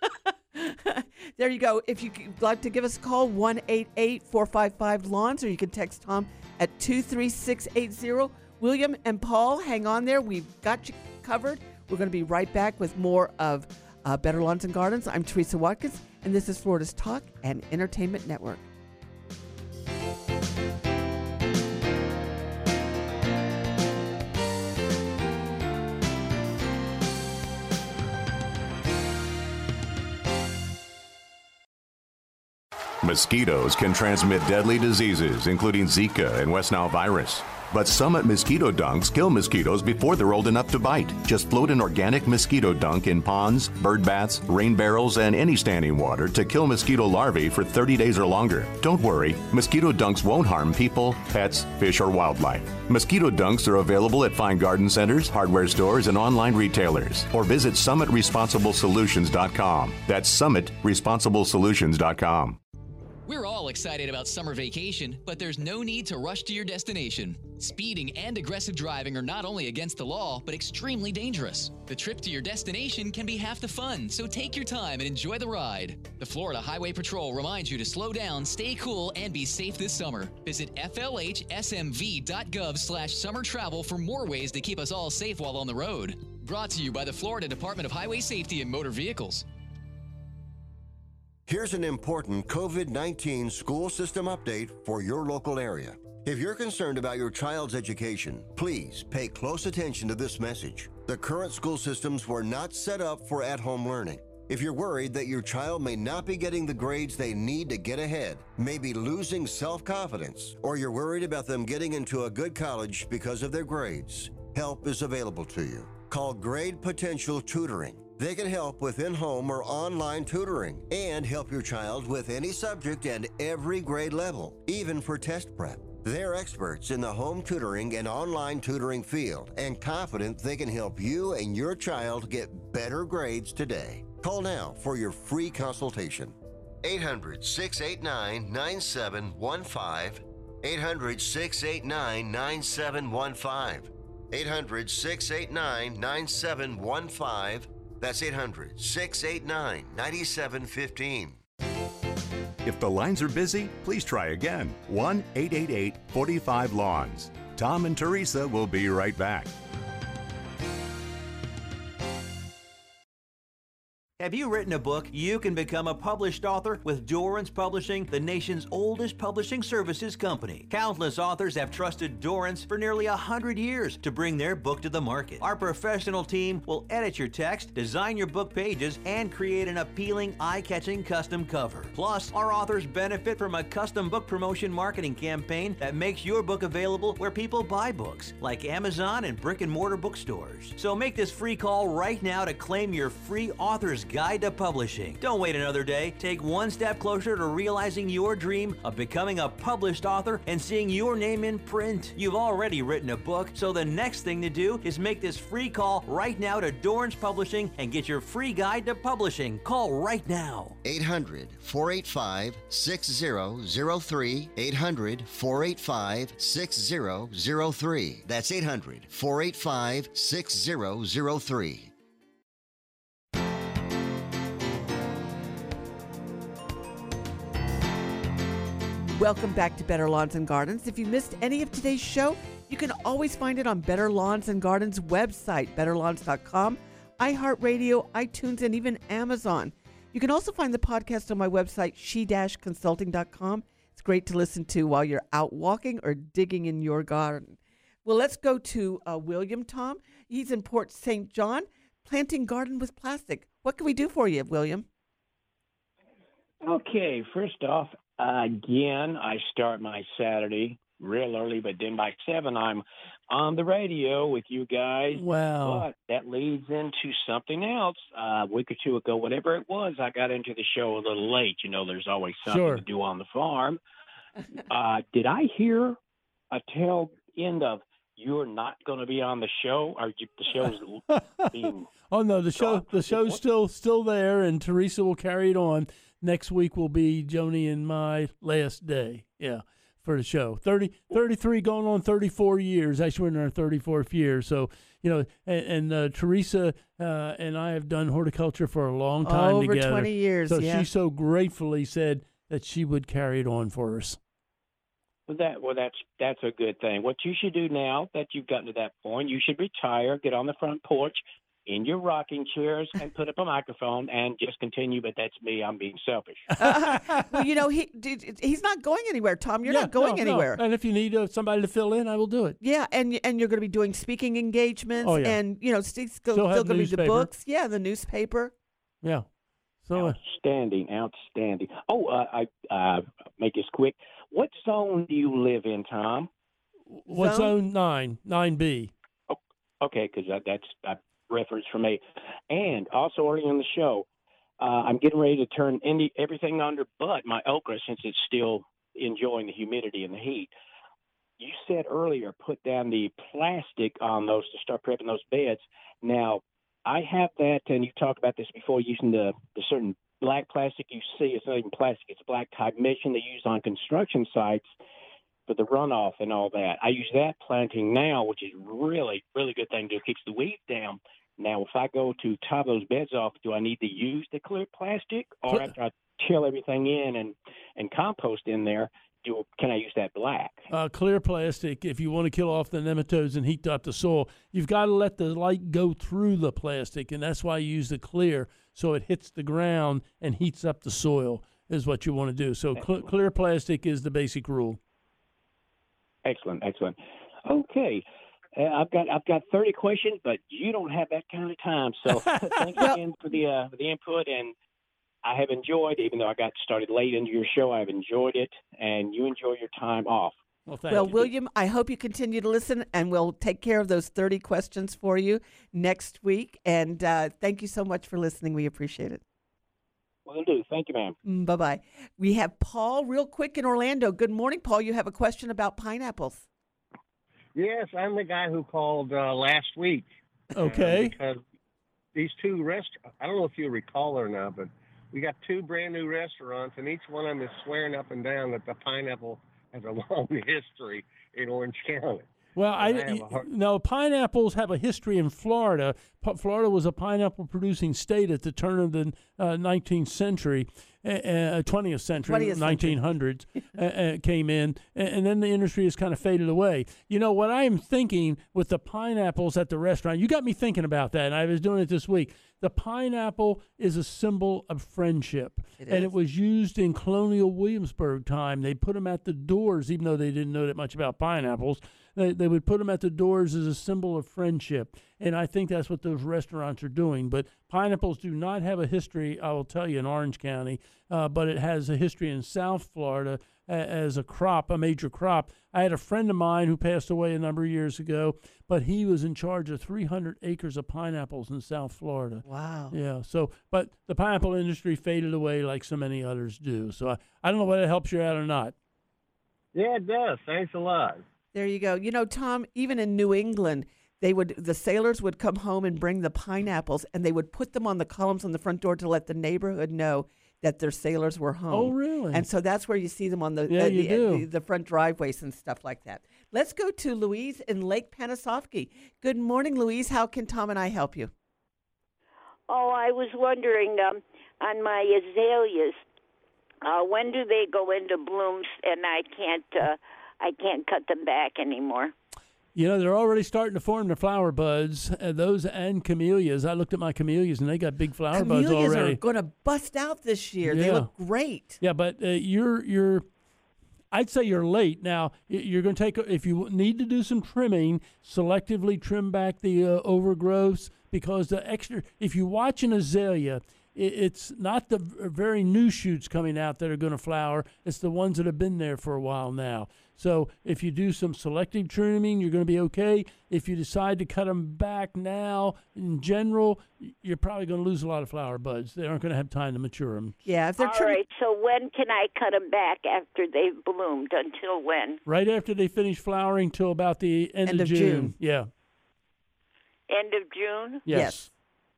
S1: There you go. If you'd like to give us a call, 1-888-455-LAWNS, or you can text Tom at 23680. William and Paul, hang on there. We've got you covered. We're going to be right back with more of Better Lawns and Gardens. I'm Teresa Watkins, and this is Florida's Talk and Entertainment Network.
S4: Mosquitoes can transmit deadly diseases, including Zika and West Nile virus. But Summit mosquito dunks kill mosquitoes before they're old enough to bite. Just float an organic mosquito dunk in ponds, bird baths, rain barrels, and any standing water to kill mosquito larvae for 30 days or longer. Don't worry, mosquito dunks won't harm people, pets, fish, or wildlife. Mosquito dunks are available at fine garden centers, hardware stores, and online retailers. Or visit SummitResponsibleSolutions.com. That's SummitResponsibleSolutions.com.
S16: We're all excited about summer vacation, but there's no need to rush to your destination. Speeding and aggressive driving are not only against the law, but extremely dangerous. The trip to your destination can be half the fun, so take your time and enjoy the ride. The Florida Highway Patrol reminds you to slow down, stay cool, and be safe this summer. Visit flhsmv.gov/summer travel for more ways to keep us all safe while on the road. Brought to you by the Florida Department of Highway Safety and Motor Vehicles.
S3: Here's an important COVID-19 school system update for your local area. If you're concerned about your child's education, please pay close attention to this message. The current school systems were not set up for at-home learning. If you're worried that your child may not be getting the grades they need to get ahead, may be losing self-confidence, or you're worried about them getting into a good college because of their grades, help is available to you. Call Grade Potential Tutoring. They can help with in-home or online tutoring and help your child with any subject and every grade level, even for test prep. They're experts in the home tutoring and online tutoring field and confident they can help you and your child get better grades today. Call now for your free consultation. 800-689-9715. 800-689-9715. 800-689-9715. That's 800-689-9715.
S4: If the lines are busy, please try again. 1-888-45-LAWNS. Tom and Teresa will be right back.
S2: Have you written a book? You can become a published author with Dorrance Publishing, the nation's oldest publishing services company. Countless authors have trusted Dorrance for nearly 100 years to bring their book to the market. Our professional team will edit your text, design your book pages, and create an appealing, eye-catching custom cover. Plus, our authors benefit from a custom book promotion marketing campaign that makes your book available where people buy books, like Amazon and brick-and-mortar bookstores. So make this free call right now to claim your free author's guide to publishing. Don't wait another day. Take one step closer to realizing your dream of becoming a published author and seeing your name in print. You've already written a book, so the next thing to do is make this free call right now to Dorrance Publishing and get your free guide to publishing. Call right now.
S3: 800-485-6003. 800-485-6003. That's 800-485-6003.
S1: Welcome back to Better Lawns and Gardens. If you missed any of today's show, you can always find it on Better Lawns and Gardens website, betterlawns.com, iHeartRadio, iTunes, and even Amazon. You can also find the podcast on my website, she-consulting.com. It's great to listen to while you're out walking or digging in your garden. Well, let's go to William, Tom. He's in Port St. John, planting garden with plastic. What can we do for you, William?
S17: Okay, first off, again, I start my Saturday real early, but then by 7, I'm on the radio with you guys.
S9: Wow.
S17: But that leads into something else. A week or two ago, whatever it was, I got into the show a little late. You know, there's always something to do on the farm. Did I hear a tail end of you're not going to be on the show? Or the show's being...
S9: Oh, no, the show's still there, and Teresa will carry it on. Next week will be Joni and my last day, for the show. 33 going on 34 years. Actually, we're in our 34th year. So, and Teresa and I have done horticulture for a long time
S1: over
S9: together.
S1: 20 years,
S9: So she so gratefully said that she would carry it on for us.
S17: That's a good thing. What you should do now that you've gotten to that point, you should retire, get on the front porch, in your rocking chairs and put up a microphone and just continue, but that's me. I'm being selfish.
S1: Well, he's not going anywhere, Tom. You're not going anywhere.
S9: No. And if you need somebody to fill in, I will do it.
S1: Yeah, and you're going to be doing speaking engagements, and still going to be the books. Yeah, the newspaper.
S9: Yeah.
S17: So outstanding. Oh, I make this quick. What zone do you live in, Tom?
S9: What zone? 9B.
S17: Oh, okay, because that's reference for me. And also early in the show, I'm getting ready to turn everything under but my okra since it's still enjoying the humidity and the heat. You said earlier put down the plastic on those to start prepping those beds. Now, I have that, and you talked about this before, using the certain black plastic you see. It's not even plastic. It's black type mesh they use on construction sites for the runoff and all that. I use that planting now, which is really, really good thing to do. It keeps the weeds down. Now, if I go to top those beds off, do I need to use the clear plastic, or after I till everything in and compost in there, can I use that black?
S9: Clear plastic, if you want to kill off the nematodes and heat up the soil, you've got to let the light go through the plastic, and that's why you use the clear, so it hits the ground and heats up the soil is what you want to do. So clear plastic is the basic rule.
S17: Excellent. Okay. I've got 30 questions, but you don't have that kind of time. So thanks again for the input, and I have enjoyed, even though I got started late into your show, I've enjoyed it, and you enjoy your time off.
S9: Well, thank you.
S1: William, I hope you continue to listen, and we'll take care of those 30 questions for you next week. And thank you so much for listening. We appreciate it.
S17: Will do. Thank you, ma'am.
S1: Bye-bye. We have Paul real quick in Orlando. Good morning, Paul. You have a question about pineapples.
S18: Yes, I'm the guy who called last week.
S9: Okay.
S18: Because these two I don't know if you recall or not, but we got two brand new restaurants, and each one of them is swearing up and down that the pineapple has a long history in Orange County.
S9: Well, pineapples have a history in Florida. Florida was a pineapple-producing state at the turn of the 19th century, 20th century, 1900s came in, and then the industry has kind of faded away. You know, what I'm thinking with the pineapples at the restaurant, you got me thinking about that, and I was doing it this week. The pineapple is a symbol of friendship, it was used in colonial Williamsburg time. They put them at the doors, even though they didn't know that much about pineapples. They would put them at the doors as a symbol of friendship, and I think that's what those restaurants are doing. But pineapples do not have a history, I will tell you, in Orange County, but it has a history in South Florida as a crop, a major crop. I had a friend of mine who passed away a number of years ago, but he was in charge of 300 acres of pineapples in South Florida.
S1: Wow.
S9: Yeah, but the pineapple industry faded away like so many others do. So I don't know whether it helps you out or not.
S18: Yeah, it does. Thanks a lot.
S1: There you go. You know, Tom, even in New England, the sailors would come home and bring the pineapples, and they would put them on the columns on the front door to let the neighborhood know that their sailors were home.
S9: Oh, really?
S1: And so that's where you see them on the front driveways and stuff like that. Let's go to Louise in Lake Panasoffkee. Good morning, Louise. How can Tom and I help you?
S19: Oh, I was wondering on my azaleas, when do they go into blooms, and I can't cut them back anymore.
S9: You know, they're already starting to form the flower buds, those and camellias. I looked at my camellias, and they got big flower buds already.
S1: Camellias are going to bust out this year.
S9: Yeah.
S1: They look great.
S9: Yeah, but I'd say you're late. Now, you're going to take, if you need to do some trimming, selectively trim back the overgrowths, because if you watch an azalea, it's not the very new shoots coming out that are going to flower. It's the ones that have been there for a while now. So if you do some selective trimming, you're going to be okay. If you decide to cut them back now, in general, you're probably going to lose a lot of flower buds. They aren't going to have time to mature them.
S1: Yeah, if they're
S19: all right. So when can I cut them back after they've bloomed? Until when?
S9: Right after they finish flowering, till about the end of June. Yeah.
S19: End of June?
S9: Yes.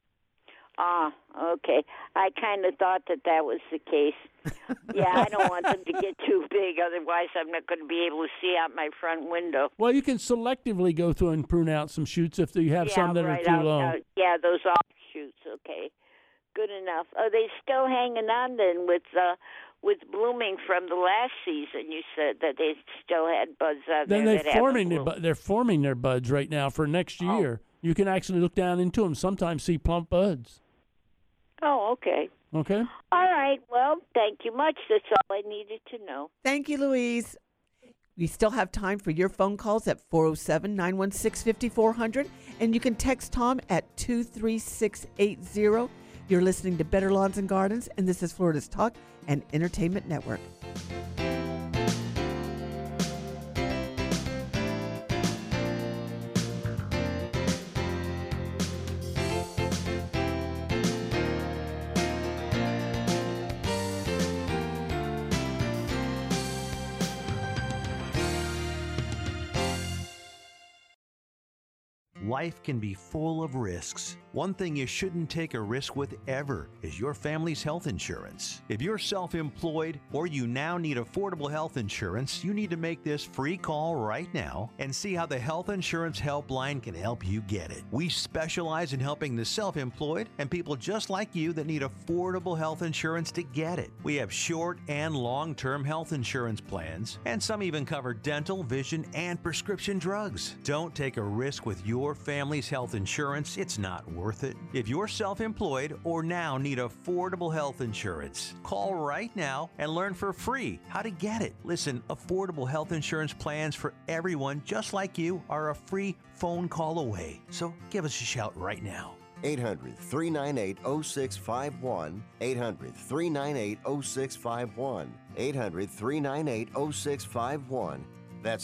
S19: Ah, okay. I kind of thought that was the case. Yeah, I don't want them to get too big, otherwise I'm not going to be able to see out my front window.
S9: Well, you can selectively go through and prune out some shoots if you have some that are too long.
S19: Yeah, those offshoots, okay. Good enough. Are they still hanging on then with blooming from the last season? You said that they still had buds on
S9: then
S19: there.
S9: They're forming their buds right now for next year. You can actually look down into them, sometimes see plump buds.
S19: Oh, okay.
S9: Okay.
S19: All right. Well, thank you much. That's all I needed to know.
S1: Thank you, Louise. We still have time for your phone calls at 407-916-5400, and you can text Tom at 23680. You're listening to Better Lawns and Gardens, and this is Florida's Talk and Entertainment Network.
S7: Life can be full of risks. One thing you shouldn't take a risk with ever is your family's health insurance. If you're self-employed or you now need affordable health insurance, you need to make this free call right now and see how the Health Insurance Helpline can help you get it. We specialize in helping the self-employed and people just like you that need affordable health insurance to get it. We have short and long-term health insurance plans, and some even cover dental, vision, and prescription drugs. Don't take a risk with your family's health insurance. It's not worth it. If you're self-employed or now need affordable health insurance, call right now and learn for free how to get it. Listen, affordable health insurance plans for everyone just like you are a free phone call away. So give us a shout right now.
S3: 800-398-0651. 800-398-0651. 800-398-0651. That's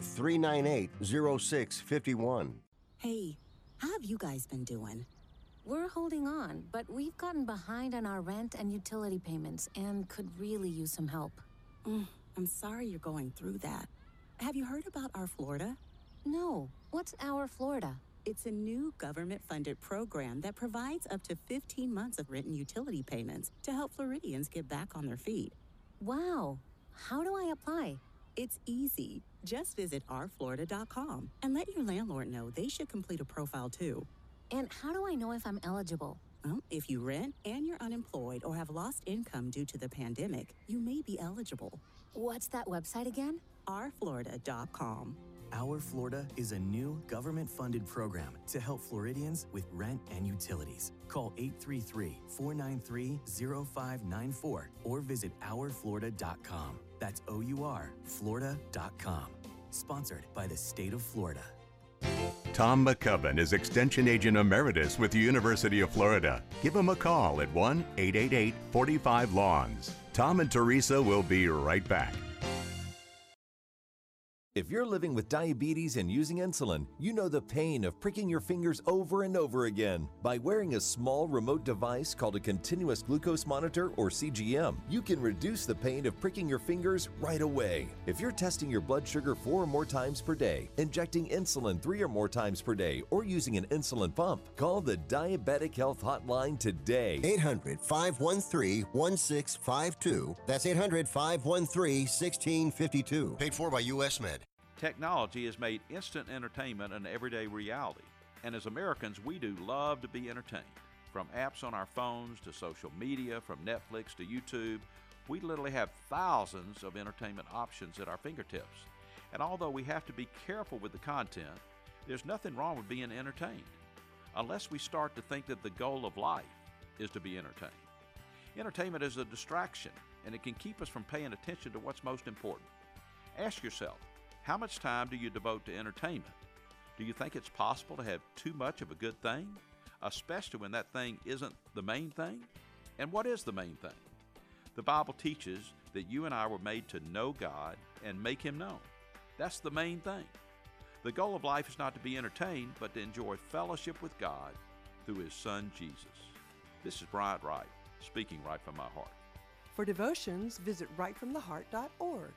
S3: 800-398-0651.
S20: Hey, how have you guys been doing? We're holding on, but we've gotten behind on our rent and utility payments and could really use some help.
S21: I'm sorry you're going through that. Have you heard about Our Florida?
S20: No. What's Our Florida?
S21: It's a new government-funded program that provides up to 15 months of rent and utility payments to help Floridians get back on their feet.
S20: Wow. How do I apply?
S21: It's easy. Just visit ourflorida.com and let your landlord know they should complete a profile too.
S20: And how do I know if I'm eligible?
S21: Well, if you rent and you're unemployed or have lost income due to the pandemic, you may be eligible.
S20: What's that website again?
S21: ourflorida.com.
S8: Our Florida is a new government-funded program to help Floridians with rent and utilities. Call 833-493-0594 or visit ourflorida.com. That's O-U-R, Florida.com. Sponsored by the state of Florida.
S4: Tom McCubbin is Extension Agent Emeritus with the University of Florida. Give him a call at 1-888-45-LAWNS. Tom and Teresa will be right back.
S22: If you're living with diabetes and using insulin, you know the pain of pricking your fingers over and over again. By wearing a small remote device called a continuous glucose monitor, or CGM, you can reduce the pain of pricking your fingers right away. If you're testing your blood sugar 4 or more times per day, injecting insulin 3 or more times per day, or using an insulin pump, call the Diabetic Health Hotline today.
S3: 800-513-1652. That's 800-513-1652. Paid for by U.S. Med.
S5: Technology has made instant entertainment an everyday reality, and as Americans, we do love to be entertained. From apps on our phones to social media, from Netflix to YouTube, we literally have thousands of entertainment options at our fingertips. And although we have to be careful with the content, there's nothing wrong with being entertained, unless we start to think that the goal of life is to be entertained. Entertainment is a distraction, and it can keep us from paying attention to what's most important. Ask yourself, how much time do you devote to entertainment? Do you think it's possible to have too much of a good thing, especially when that thing isn't the main thing? And what is the main thing? The Bible teaches that you and I were made to know God and make Him known. That's the main thing. The goal of life is not to be entertained, but to enjoy fellowship with God through His Son, Jesus. This is Bryant Wright, speaking right from my heart.
S6: For devotions, visit rightfromtheheart.org.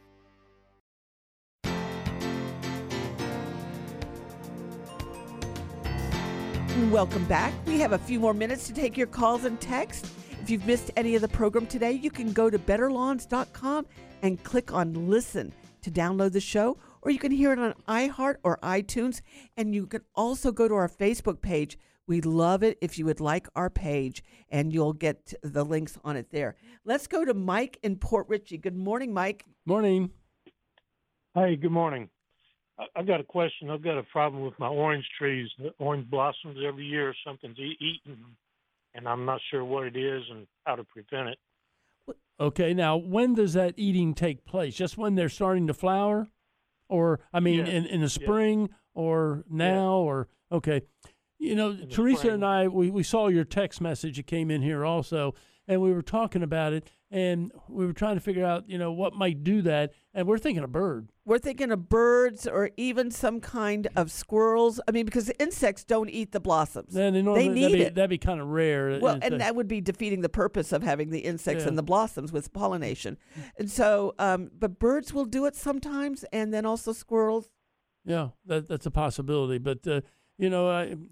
S1: Welcome back. We have a few more minutes to take your calls and texts. If you've missed any of the program today, you can go to betterlawns.com and click on Listen to download the show, or you can hear it on iHeart or iTunes, and you can also go to our Facebook page. We'd love it if you would like our page, and you'll get the links on it there. Let's go to Mike in Port Richey. Good morning, Mike.
S9: Morning.
S23: Hey, good morning. I've got a question. I've got a problem with my orange trees. The orange blossoms every year. Something's eaten, and I'm not sure what it is and how to prevent it.
S9: Okay, now when does that eating take place? Just when they're starting to flower? Or, I mean, in the spring or now? Or okay. You know, Teresa
S23: spring.
S9: and I, we saw your text message. It came in here also, and we were talking about it, and we were trying to figure out, you know, what might do that, and we're thinking a bird.
S1: We're thinking of birds or even some kind of squirrels. I mean, because the insects don't eat the blossoms.
S9: They
S1: need it.
S9: That'd be kind of rare.
S1: Well, and that would be defeating the purpose of having the insects and the blossoms with pollination. And so, but birds will do it sometimes, and then also squirrels.
S9: Yeah, that's a possibility. But, you know,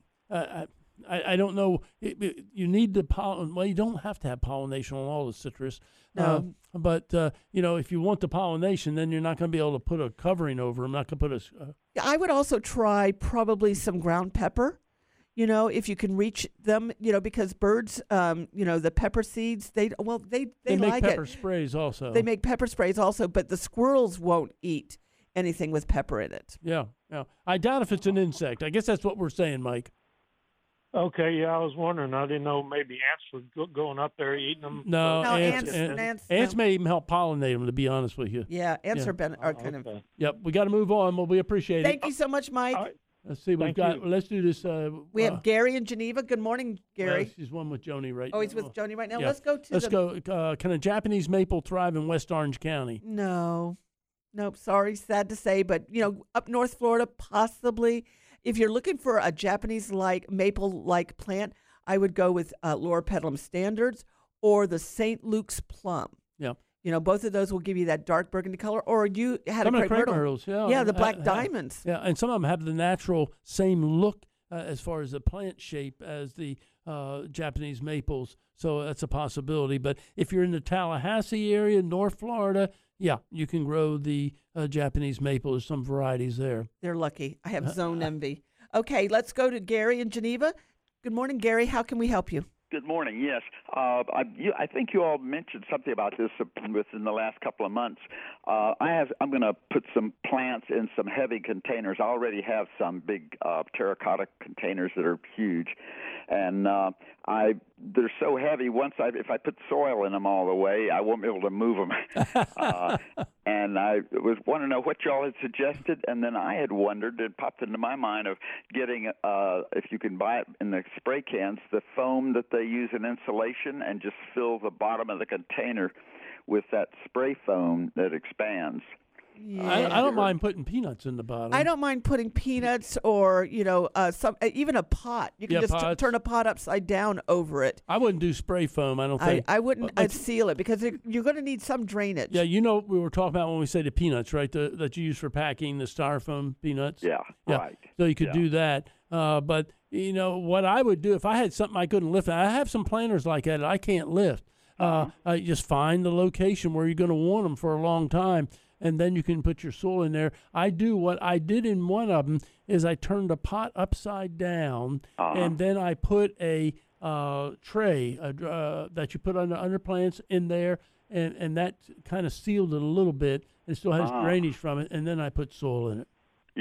S9: I don't know. You need the pollen. Well, you don't have to have pollination on all the citrus.
S1: No.
S9: But, you know, if you want the pollination, then you're not going to be able to put a covering over them. Not going to put a...
S1: I would also try probably some ground pepper, you know, if you can reach them, you know, because birds, you know, the pepper seeds, they
S9: make
S1: like
S9: pepper
S1: it.
S9: sprays also.
S1: They make pepper sprays also, but the squirrels won't eat anything with pepper in it.
S9: Yeah. I doubt if it's an insect. I guess that's what we're saying, Mike.
S23: Okay, yeah, I was wondering. I didn't know maybe ants were going up there eating them.
S9: No, ants may even help pollinate them, to be honest with you.
S1: Yeah, ants are kind of.
S9: Yep, we got to move on. Well, we appreciate it.
S1: Thank you so much, Mike.
S23: All right.
S9: Let's see. Let's do this.
S1: We have Gary in Geneva. Good morning, Gary.
S9: Well, she's one with Joni right now.
S1: Oh, he's with Joni right now.
S9: Yeah.
S1: Let's go.
S9: Can a Japanese maple thrive in West Orange County?
S1: No. Nope. Sorry, sad to say, but you know, up North Florida, possibly. If you're looking for a Japanese-like maple-like plant, I would go with Loropetalum standards or the St. Luke's plum.
S9: Yeah.
S1: You know, both of those will give you that dark burgundy color. Or you had
S9: some
S1: a crepe
S9: myrtles.
S1: Yeah, the black diamonds.
S9: Yeah, and some of them have the natural same look as far as the plant shape as the Japanese maples. So that's a possibility. But if you're in the Tallahassee area, North Florida, yeah, you can grow the Japanese maple. There's some varieties there.
S1: They're lucky. I have zone envy. Okay, let's go to Gary in Geneva. Good morning, Gary. How can we help you?
S10: Good morning. Yes, I think you all mentioned something about this within the last couple of months. I'm going to put some plants in some heavy containers. I already have some big terracotta containers that are huge, and they're so heavy. If I put soil in them all the way, I won't be able to move them. And I want to know what y'all had suggested, and then I had wondered, it popped into my mind of getting, if you can buy it in the spray cans, the foam that they use in insulation, and just fill the bottom of the container with that spray foam that expands.
S1: Yeah.
S9: I don't mind putting peanuts in the bottom.
S1: I don't mind putting peanuts or, even a pot. You can just turn a pot upside down over it.
S9: I wouldn't do spray foam, I don't think.
S1: I wouldn't seal it because you're going to need some drainage.
S9: Yeah, we were talking about when we say the peanuts, right, that you use for packing, the styrofoam peanuts.
S10: Yeah, right.
S9: So you could do that. But, what I would do if I had something I couldn't lift, I have some planters like that I can't lift. Just find the location where you're going to want them for a long time. And then you can put your soil in there. What I did in one of them is I turned a pot upside down, and then I put a tray that you put under plants in there, and that kind of sealed it a little bit. It still has drainage from it, and then I put soil in it.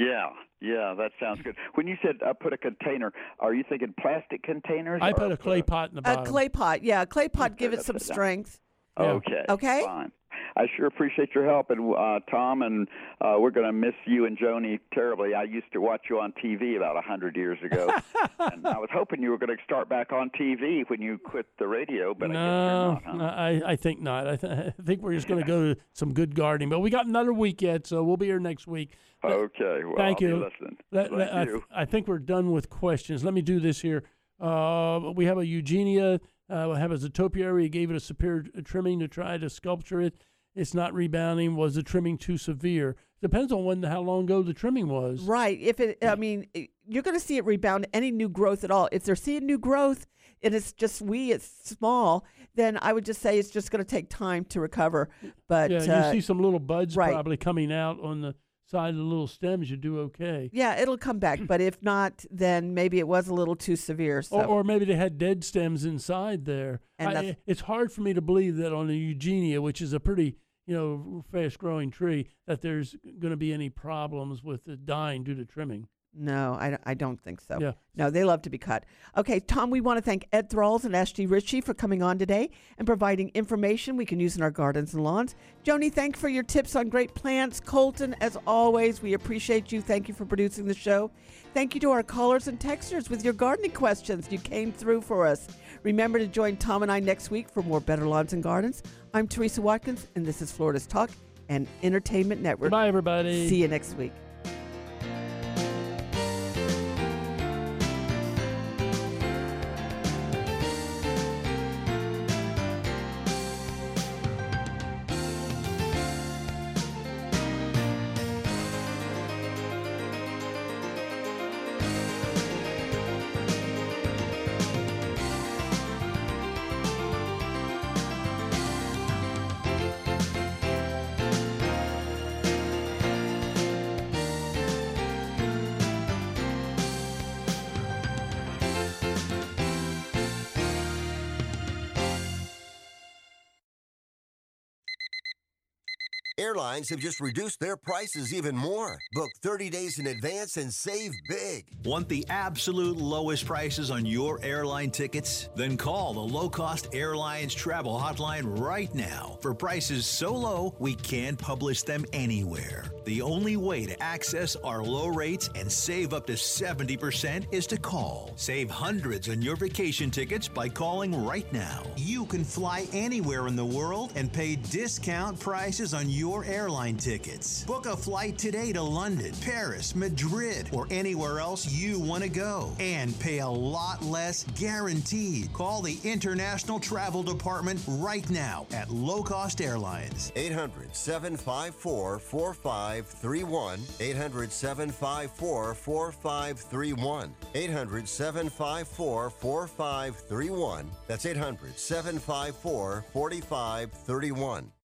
S10: Yeah, that sounds good. When you said put a container, are you thinking plastic containers?
S9: I put a clay pot in the bottom.
S1: A clay pot, yeah. A clay pot, give it some strength.
S10: Okay.
S1: Okay?
S10: Fine. I sure appreciate your help, and Tom, and we're going to miss you and Joni terribly. I used to watch you on TV about 100 years ago, and I was hoping you were going to start back on TV when you quit the radio, but I guess you're not, huh?
S9: I think not. I think we're just going to go to some good gardening, but we got another week yet, so we'll be here next week.
S10: Okay, well,
S9: thank you.
S10: I'll be listening. Thank you.
S9: I think we're done with questions. Let me do this here. We have a Eugenia. We have a Zatopiary. He gave it a superior trimming to try to sculpture it. It's not rebounding. Was the trimming too severe? Depends on how long ago the trimming was.
S1: Right. You're going to see it rebound any new growth at all. If they're seeing new growth and it's just it's small, then I would just say it's just going to take time to recover. But
S9: you see some little buds probably coming out on the side of the little stems. You do okay.
S1: Yeah, it'll come back. But if not, then maybe it was a little too severe. So.
S9: Or maybe they had dead stems inside there. And it's hard for me to believe that on a Eugenia, which is a pretty fast-growing tree, that there's going to be any problems with it dying due to trimming.
S1: No, I don't think so.
S9: Yeah.
S1: No, they love to be cut. Okay, Tom, we want to thank Ed Thralls and Ashley Ritchie for coming on today and providing information we can use in our gardens and lawns. Joni, thanks for your tips on great plants. Colton, as always, we appreciate you. Thank you for producing the show. Thank you to our callers and texters with your gardening questions. You came through for us. Remember to join Tom and I next week for more Better Lawns and Gardens. I'm Teresa Watkins, and this is Florida's Talk and Entertainment Network.
S9: Bye, everybody.
S1: See you next week.
S3: Airlines have just reduced their prices even more. Book 30 days in advance and save big.
S2: Want the absolute lowest prices on your airline tickets? Then call the Low Cost Airlines Travel Hotline right now for prices so low we can't publish them anywhere. The only way to access our low rates and save up to 70% is to call. Save hundreds on your vacation tickets by calling right now.
S13: You can fly anywhere in the world and pay discount prices on your airline tickets. Book a flight today to London, Paris, Madrid, or anywhere else you want to go and pay a lot less guaranteed. Call the International Travel Department right now at Low Cost Airlines.
S3: 800-754-4531. 800-754-4531. 800-754-4531. That's 800-754-4531.